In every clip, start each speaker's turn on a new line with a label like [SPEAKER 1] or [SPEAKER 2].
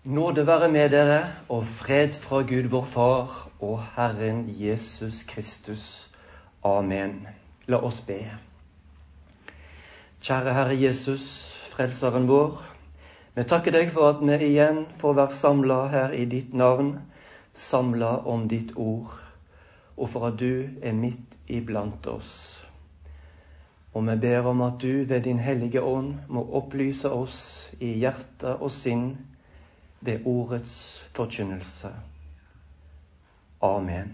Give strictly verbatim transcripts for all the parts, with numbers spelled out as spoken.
[SPEAKER 1] Nåde være med dere, og fred fra Gud vår Far og Herren Jesus Kristus. Amen. La oss be. Kjære Herre Jesus, frelseren vår, vi takker deg for at vi igjen får være samlet her i ditt navn, samlet om ditt ord, og for at du er midt iblant oss. Og vi ber om at du ved din hellige ånd må opplyse oss i hjerte og sinn ved ordets forkynnelse. Amen.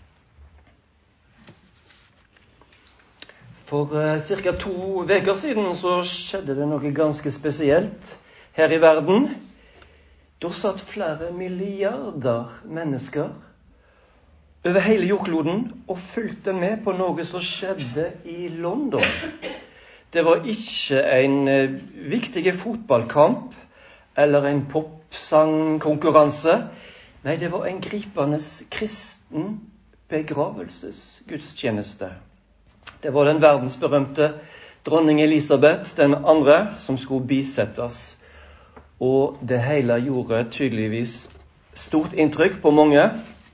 [SPEAKER 1] For uh, cirka to veker siden så skjedde det noe ganske spesielt her i verden. Da satt flere milliarder mennesker over hele jordkloden og fulgte med på noe som skjedde i London. Det var ikke en uh, viktig fotballkamp eller en popsangkonkurranse. Nei, det var en gripende kristen begravelsesgudstjeneste. Det var den verdensberømte dronning Elisabeth den andre som skulle bisettes. Og det hele gjorde tydeligvis stort inntrykk på mange.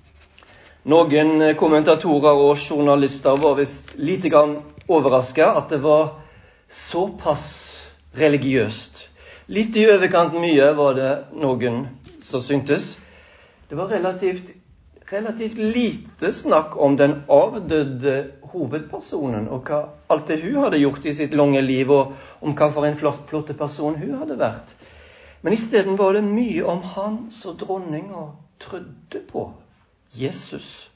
[SPEAKER 1] Noen kommentatorer og journalister var visst lite grann overrasket at det var såpass religiøst. Litt i overkant mye var det noen som syntes. Det var relativt, relativt lite snakk om den avdøde hovedpersonen, og hva alt det hun hadde gjort i sitt lange liv, og om hva for en flott, flotte person hun hadde vært. Men i stedet var det mye om han som dronninga trodde på, Jesus.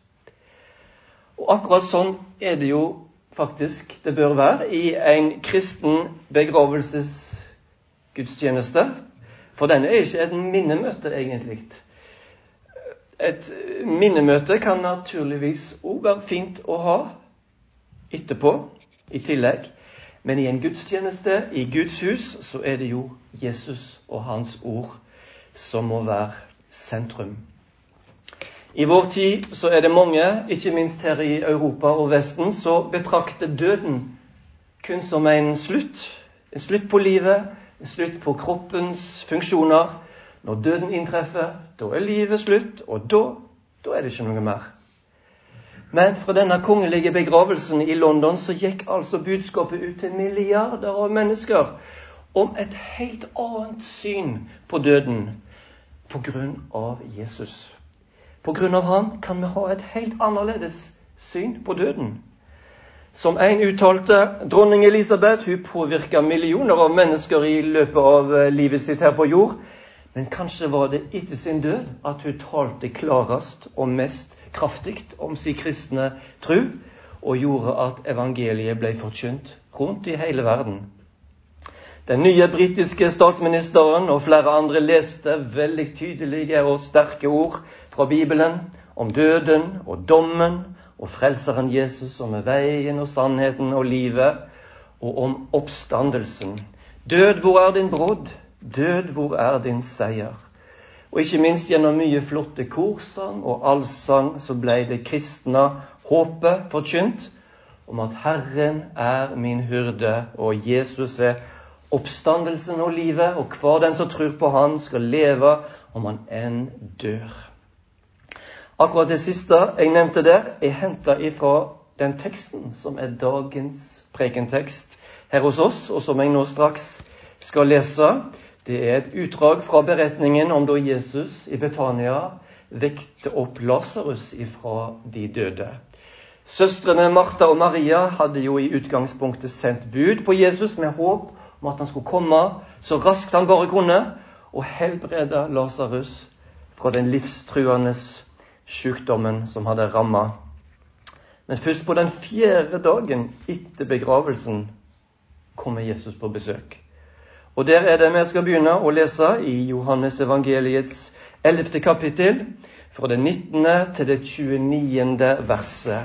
[SPEAKER 1] Og akkurat sånn er det jo faktisk det bør være i en kristen begravelses gudstjeneste, for denne er ikke et minnemøte egentlig. Et minnemøte kan naturligvis også være fint å ha etterpå, i tillegg. Men i en gudstjeneste, i Guds hus, så er det jo Jesus og hans ord som må være sentrum. I vår tid så er det mange, ikke minst her i Europa og Vesten, så betrakter døden kun som en slutt. En slutt på livet, en slutt på kroppens funksjoner. Når døden inntreffer, da er livet slutt, og da, da er det ikke noe mer. Men fra denne kongelige begravelsen i London så gikk altså budskapet ut til milliarder av mennesker om et helt annet syn på døden på grunn av Jesus. På grunn av han kan vi ha et helt annerledes syn på døden. Som en uttalte, dronning Elisabeth, hun påvirket millioner av mennesker i løpet av livet sitt her på jord. Men kanskje var det etter sin død at hun talte klarest og mest kraftigt om sin kristne tro, og gjorde at evangeliet ble forkynt rundt i hele verden. Den nye britiske statsministeren og flere andre leste veldig tydelige og sterke ord fra Bibelen om døden og dommen, og frelseren Jesus som er veien og sannheten og livet, og om oppstandelsen. Død, hvor er din brodd? Død, hvor er din seier? Og ikke minst gjennom mye flotte korsang og allsang så ble det kristne håpet forkynt om at Herren er min hyrde, og Jesus er oppstandelsen og livet, og hver den som tror på han skal leve om han enn dør. Akkurat det siste jeg nevnte der er hentet ifra den teksten som er dagens prekentekst her hos oss, og som jeg nå straks skal lese. Det er et utdrag fra beretningen om da Jesus i Betania vekte opp Lazarus ifra de døde. Søstrene Martha og Maria hadde jo i utgangspunktet sendt bud på Jesus med håp om at han skulle komme så raskt han bare kunne, og helbrede Lazarus fra den livstruende sykdommen som hadde rammet. Men først på den fjerde dagen etter begravelsen kommer Jesus på besøk. Og der er det vi skal begynne å lese i Johannes evangeliets ellevte kapittel, fra det nittende til det tjueniende verset.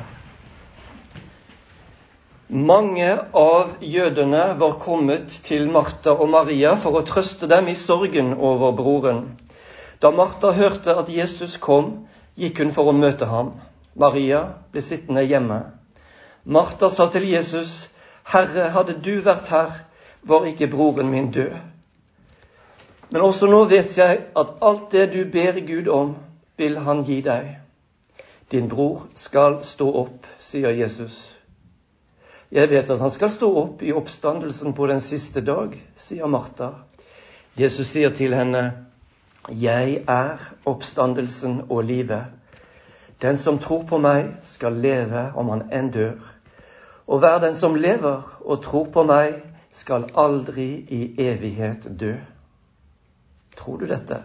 [SPEAKER 1] Mange av jødene var kommet til Martha og Maria for å trøste dem i sorgen over broren. Da Martha hørte at Jesus kom, gikk hun for å møte ham. Maria ble sittende hjemme. Martha sa til Jesus, «Herre, hadde du vært her, var ikke broren min død. Men også nå vet jeg at alt det du ber Gud om, vil han gi deg. Din bror skal stå opp, sier Jesus. Jeg vet at han skal stå opp i oppstandelsen på den siste dag, sier Martha. Jesus sier til henne, jeg er oppstandelsen og livet. Den som tror på meg skal leve om han enn dør. Og hver den som lever og tror på meg skal aldri i evighet dø. Tror du dette?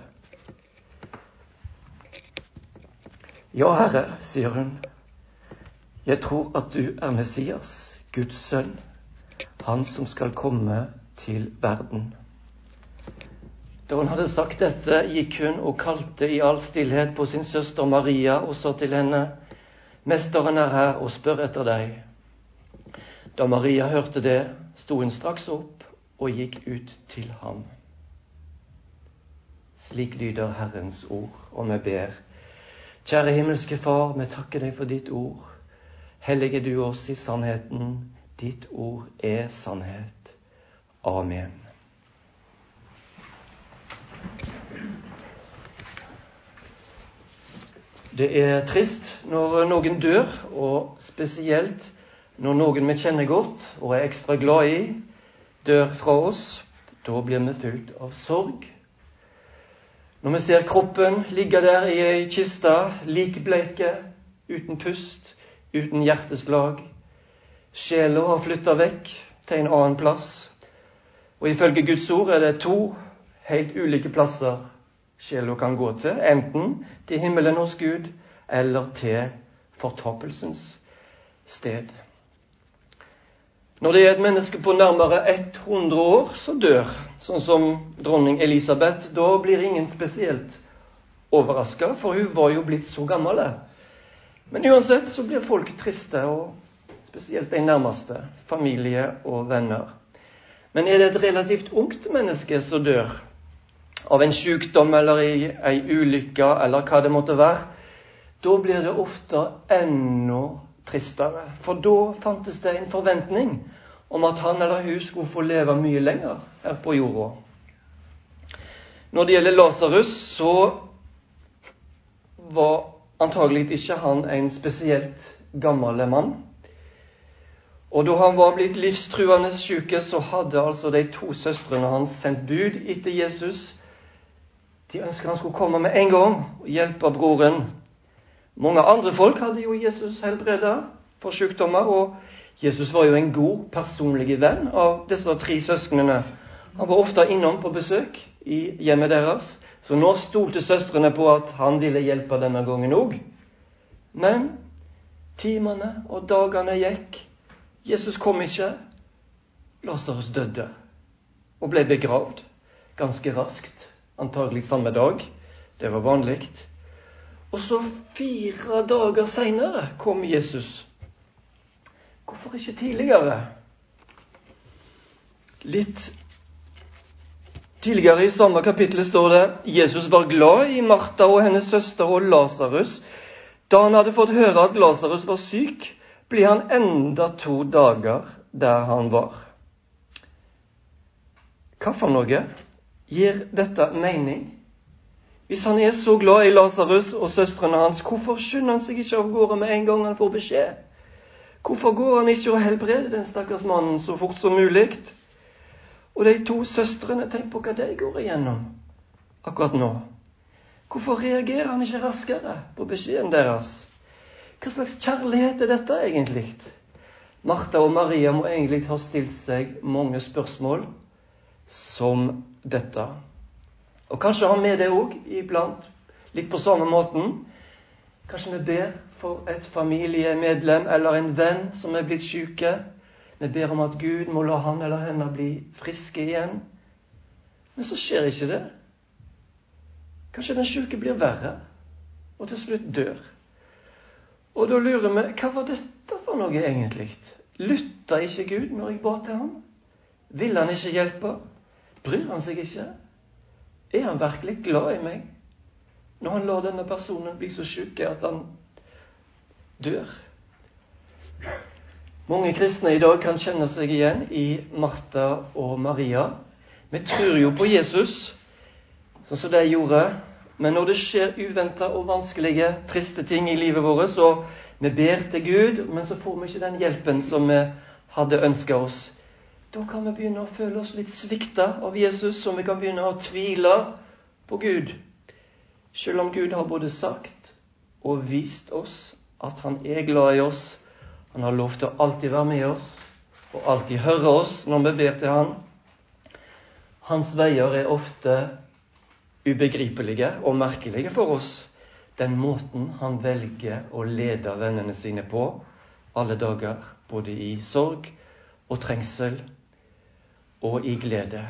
[SPEAKER 1] Ja, Herre, sier hun. Jeg tror at du er Messias, Guds sønn, han som skal komme til verden. Da hun hadde sagt dette, gikk hun og kalte i all stillhet på sin søster Maria og sa til henne, Mesteren er her og spør etter deg. Da Maria hørte det, sto hun straks opp og gikk ut til ham. Slik lyder Herrens ord, og vi ber. Kjære himmelske Far, vi takker deg for ditt ord. Hellige du oss i sannheten. Ditt ord er sannhet. Amen. Det er trist når noen dør, og spesielt når noen vi kjenner godt og er ekstra glad i, dør fra oss. Da blir vi fylt av sorg. Når vi ser kroppen ligge der i ei kiste, likbleike, uten pust, uten hjerteslag. Sjela har flyttet vekk til en annen plass. Og ifølge Guds ord er det to helt ulike plasser sjela kan gå til, enten til himmelen hos Gud, eller til fortapelsens sted. Når det er et menneske på nærmere hundre år som dør, sånn som dronning Elisabeth, da blir ingen spesielt overrasket, for hun var jo blitt så gammel. Men uansett så blir folk triste, og spesielt de nærmeste, familie og venner. Men er det et relativt ungt menneske som dør, av en sykdom eller i en ulykke, eller hva det måtte være, da blir det ofte enda tristere. For da fantes det en forventning om at han eller hun skulle få leve mye lenger her på jorda. Når det gjelder Lazarus, så var antagelig ikke han en spesielt gammel mann. Og da han var blitt livstruende syke, så hadde altså de to søstrene hans sendt bud etter Jesus. De ønsket han skulle komme med en gang og hjelpe broren. Mange andre folk hadde jo Jesus helbredet for sykdommer, og Jesus var jo en god personlig venn av disse tre søsknene. Han var ofte innom på besøk i hjemmet deres, så nå stolte søstrene på at han ville hjelpe denne gangen også. Men timene og dagene gikk. Jesus kom ikke. Lazarus døde og ble begravd ganske raskt, antagelig samme dag. Det var vanlig. Og så fire dager senere kom Jesus. Hvorfor ikke tidligere? Litt tidligere i samme kapittel står det, Jesus var glad i Martha og hennes søster og Lazarus. Da han hadde fått høre at Lazarus var syk, ble han enda to dager der han var. Hva for noe? Gir dette mening? Hvis han er så glad i Lazarus og søstrene hans, hvorfor skynder han seg ikke av gårde med en gang han får beskjed? Hvorfor går han ikke og helbreder den stakkars mannen så fort som mulig? Og de to søstrene, tenk på hva de går igjennom akkurat nå. Hvorfor reagerer han ikke raskere på beskjeden deres? Hva slags kjærlighet er dette egentlig? Martha og Maria må egentlig ha stilt seg mange spørsmål som dette. Og kanskje har vi det også iblant, litt på samme måten. Kanskje vi ber for et familiemedlem eller en venn som er blitt syke. Vi ber om at Gud må la han eller henne bli friske igjen. Men så skjer ikke det. Kanskje den syke blir verre, og til slutt dør. Og da lurer vi, hva var dette for noe egentlig? Lyttet ikke Gud når jeg ba til ham? Vil han ikke hjelpe? Bryr han seg ikke? Er han virkelig glad i meg når han lar denne personen bli så syk at han dør? Mange kristne i dag kan kjenne seg igjen i Martha og Maria. Vi tror jo på Jesus, sånn som de gjorde. Men når det skjer uventet og vanskelige, triste ting i livet vårt, så vi ber til Gud, men så får vi ikke den hjelpen som vi hadde ønsket oss. Da kan vi begynne å føle oss litt svikta av Jesus, og vi kan begynne å tvile på Gud. Selv om Gud har både sagt og vist oss at han er glad i oss. Han har lov til å alltid være med oss, og alltid høre oss når vi ber til han. Hans veier er ofte ubegripelige og merkelige for oss. Den måten han velger å lede vennene sine på, alle dager, både i sorg og trengsel og i glede.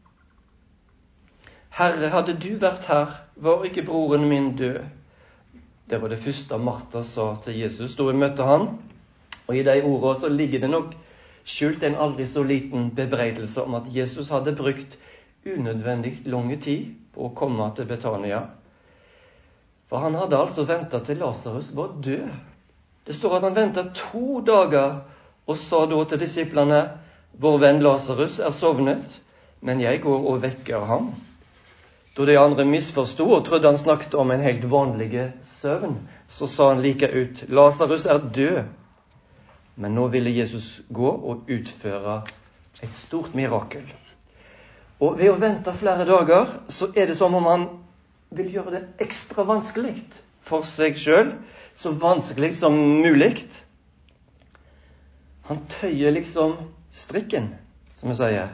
[SPEAKER 1] Herre, hadde du vært her, var ikke broren min død. Det var det første Martha sa til Jesus da hun møtte han. Og i de ordene så ligger det nok skjult en aldri så liten bebreidelse om at Jesus hadde brukt unødvendig lange tid på å komme til Betania. For han hadde altså ventet til Lazarus var død. Det står at han ventet to dager og sa da til disiplene, vår venn Lazarus er sovnet, men jeg går og vekker ham. Da de andre misforstod og trodde han snakket om en helt vanlig søvn, så sa han like ut, Lazarus er død. Men nå ville Jesus gå og utføre et stort mirakel. Og ved å vente flere dager, så er det som om han vil gjøre det ekstra vanskelig for seg selv, så vanskelig som mulig. Han tøyer liksom strikken, som vi sier.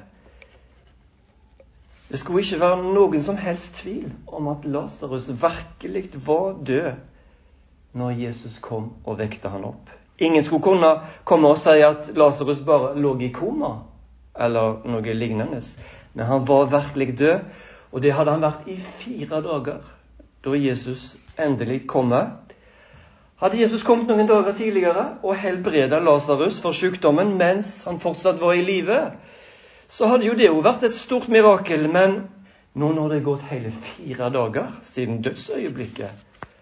[SPEAKER 1] Det skulle ikke være noen som helst tvil om at Lazarus virkelig var død når Jesus kom og vekte han opp. Ingen skulle kunne komme og si at Lazarus bare lå i koma, eller noe lignende. Men han var virkelig død, og det hadde han vært i fire dager, da Jesus endelig kommer. Hadde Jesus kommet noen dager tidligere og helbredet Lazarus for sykdommen mens han fortsatt var i live, så hadde jo det jo vært et stort mirakel, men nå når det er gått hele fire dager siden dødsøyeblikket,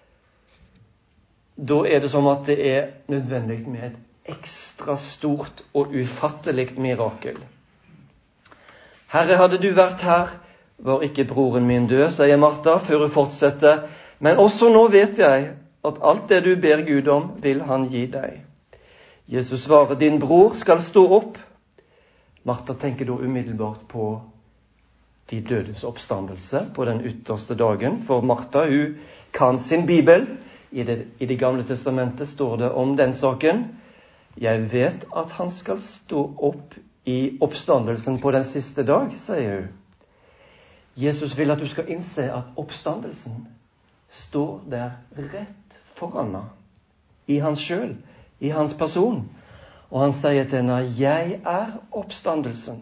[SPEAKER 1] da er det som at det er nødvendig med et ekstra stort og ufattelig mirakel. Herre, hadde du vært her, var ikke broren min død, sier Martha, før hun fortsetter. Men også nå vet jeg at alt det du ber Gud om, vil han gi deg. Jesus svarer, din bror skal stå opp. Martha tenker da umiddelbart på de dødes oppstandelse på den ytterste dagen. For Martha, hun kan sin bibel. I det, I det gamle testamentet står det om den saken. Jeg vet at han skal stå opp i oppstandelsen på den siste dag, sier hun. Jesus vil at du skal innse at oppstandelsen står der rett foran henne, i hans selv, i hans person. Og han sier til henne, jeg er oppstandelsen.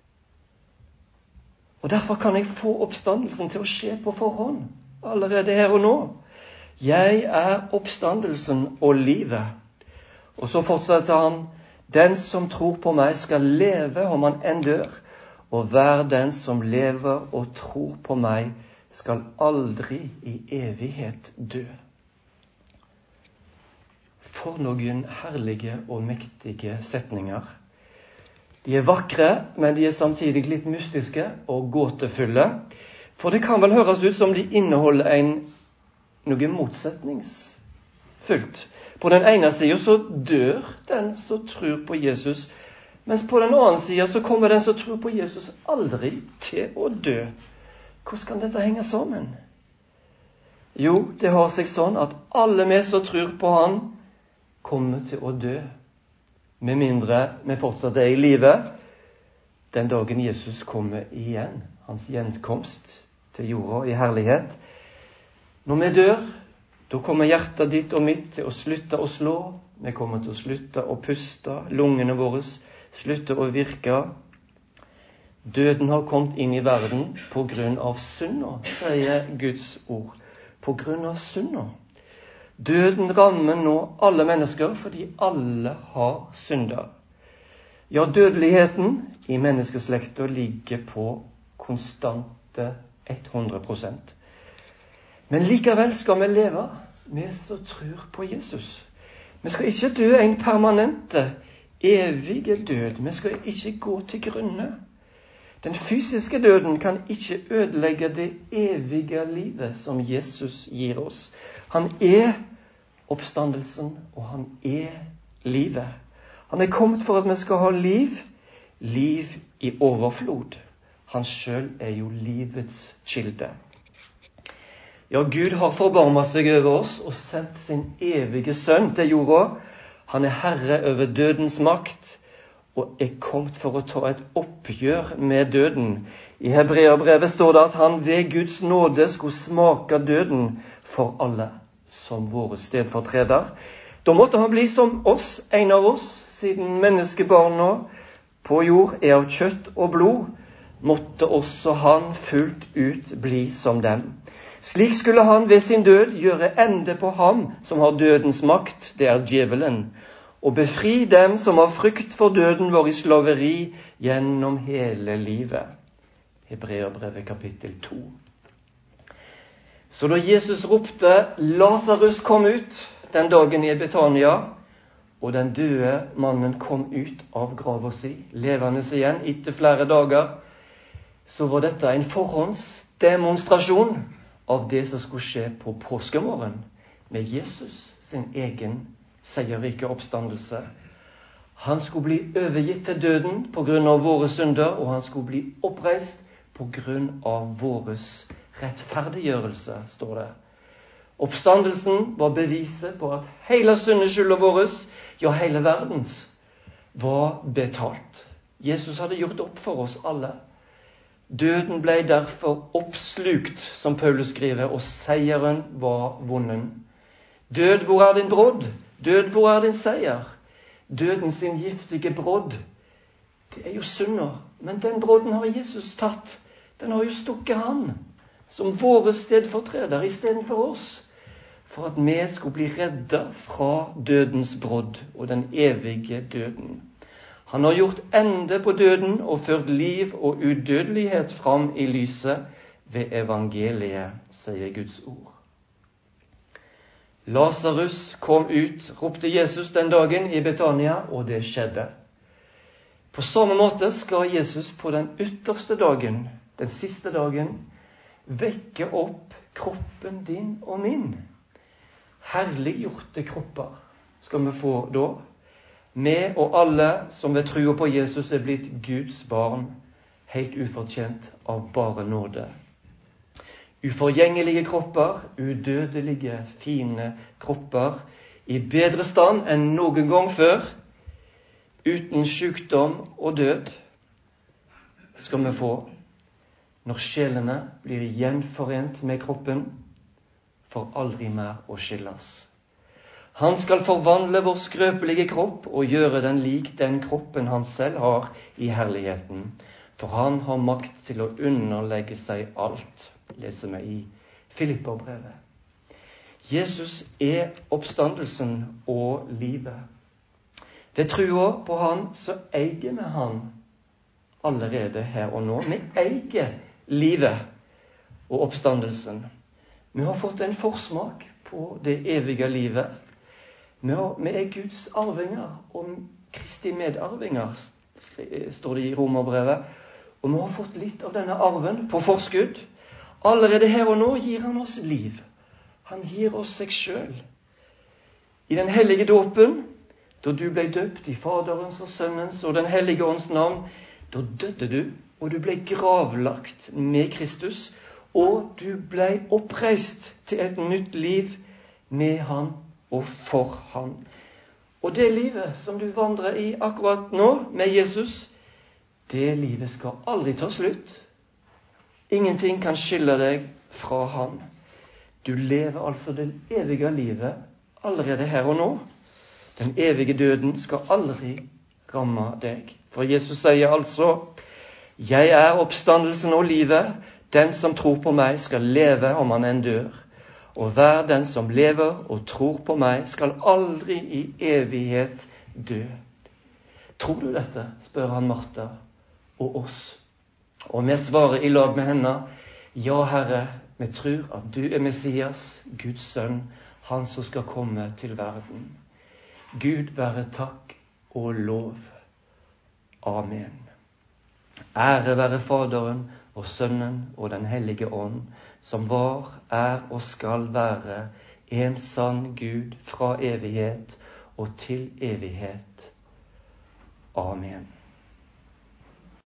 [SPEAKER 1] Og derfor kan jeg få oppstandelsen til å skje på forhånd, allerede her og nå. Jeg er oppstandelsen og livet. Og så fortsetter han, den som tror på meg skal leve om han enn dør, og hver den som lever og tror på meg skal aldri i evighet dø. For noen herlige og mektige setninger. De er vakre, men de er samtidig litt mystiske og gåtefulle. For det kan vel høres ut som de inneholder en, noe motsetningsfullt. På den ene siden så dør den som tror på Jesus, mens på den andre siden så kommer den som tror på Jesus aldri til å dø. Hvordan kan dette henge sammen? Jo, det har seg sånn at alle vi som tror på han, kommer til å dø. Med mindre vi fortsatt er i livet, den dagen Jesus kommer igjen, hans gjenkomst til jorda i herlighet. Når vi dør, da kommer hjertet ditt og mitt til å slutte å slå. Vi kommer til å slutte å puste. Lungene våre slutter å virke. Døden har kommet inn i verden på grunn av synda, sier Guds ord. På grunn av synda. Døden rammer nå alle mennesker fordi alle har synda. Ja, dødeligheten i menneskeslekta ligger på konstante hundre prosent. Men likevel skal vi leve, vi som tror på Jesus. Vi skal ikke dø en permanente, evige død. Vi skal ikke gå til grunne. Den fysiske døden kan ikke ødelegge det evige livet som Jesus gir oss. Han er oppstandelsen, og han er livet. Han er kommet for at vi skal ha liv, liv i overflod. Han selv er jo livets kilde. Ja, Gud har forbarmet seg over oss og sendt sin evige sønn til jorda. Han er herre over dødens makt, og er kommet for å ta et oppgjør med døden. I Hebreerbrevet står det at han ved Guds nåde skulle smake døden for alle, som våre stedfortreder. Da måtte han bli som oss, en av oss, siden menneskebarna på jord er av kjøtt og blod, måtte også han fullt ut bli som dem. Slik skulle han ved sin død gjøre ende på ham som har dødens makt, det er djevelen, og befri dem som av frykt for døden var i slaveri gjennom hele livet. Hebreerbrevet kapittel to. Så da Jesus ropte, Lazarus kom ut den dagen i Betania, og den døde mannen kom ut av grava si, levende igjen etter flere dager, så var dette en forhåndsdemonstrasjon av det som skulle skje på påskemorgen med Jesus sin egen seierrike oppstandelse. Han skulle bli overgitt til døden på grunn av våre synder, og han skulle bli oppreist på grunn av våres rettferdiggjørelse, står det. Oppstandelsen var beviset på at hele syndeskylden våres, ja hele verdens, var betalt. Jesus hadde gjort opp for oss alle. Døden ble derfor oppslukt, som Paulus skriver, og seieren var vunnen. Død, hvor er din brodd? Død, hvor er din seier? Døden sin giftige brodd, det er jo synder. Men den brodden har Jesus tatt. Den har jo stukket han, som våre stedfortreder i stedet for oss, for at vi skulle bli reddet fra dødens brodd og den evige døden. Han har gjort ende på døden og ført liv og udødelighet fram i lyset ved evangeliet, sier Guds ord. Lazarus kom ut, ropte Jesus den dagen i Betania, og det skjedde. På samme måte skal Jesus på den ytterste dagen, den siste dagen, vekke opp kroppen din og min. Herliggjorte kropper skal vi få da. Vi og alle som ved trua på Jesus er blitt Guds barn, helt ufortjent av bare nåde. Uforgjengelige kropper, udødelige, fine kropper, i bedre stand enn noen gang før, uten sykdom og død, skal vi få når sjelene blir gjenforent med kroppen, for aldri mer å skilles. Han skal forvandle vår skrøpelige kropp og gjøre den lik den kroppen han selv har i herligheten, for han har makt til å underlegge seg alt, leser vi i Filipperbrevet. Jesus er oppstandelsen og livet. Ved trua på han så eier vi han allerede her og nå. Vi eier livet og oppstandelsen. Vi har fått en forsmak på det evige livet. Vi er Guds arvinger og Kristi medarvinger, står det i Romerbrevet. Og vi har fått litt av denne arven på forskudd. Allerede her og nå gir han oss liv. Han gir oss seg selv. I den hellige dåpen, da du ble døpt i Faderens og Sønnens og den hellige ånds navn, da døde du, og du ble gravlagt med Kristus, og du ble oppreist til et nytt liv med han og for han. Og det livet som du vandrer i akkurat nå med Jesus, det livet skal aldri ta slutt. Ingenting kan skille deg fra han. Du lever altså det evige livet allerede her og nå. Den evige døden skal aldri ramme deg. For Jesus sier altså, jeg er oppstandelsen og livet. Den som tror på meg skal leve om han enn dør. Og hver den som lever og tror på meg skal aldri i evighet dø. Tror du dette? Spør han Martha og oss. Og vi svarer i lag med henne, ja Herre, vi tror at du er Messias, Guds sønn, han som skal komme til verden. Gud være takk og lov. Amen. Ære være Faderen og Sønnen og den hellige ånd, som var, er og skal være en sann Gud fra evighet og til evighet. Amen.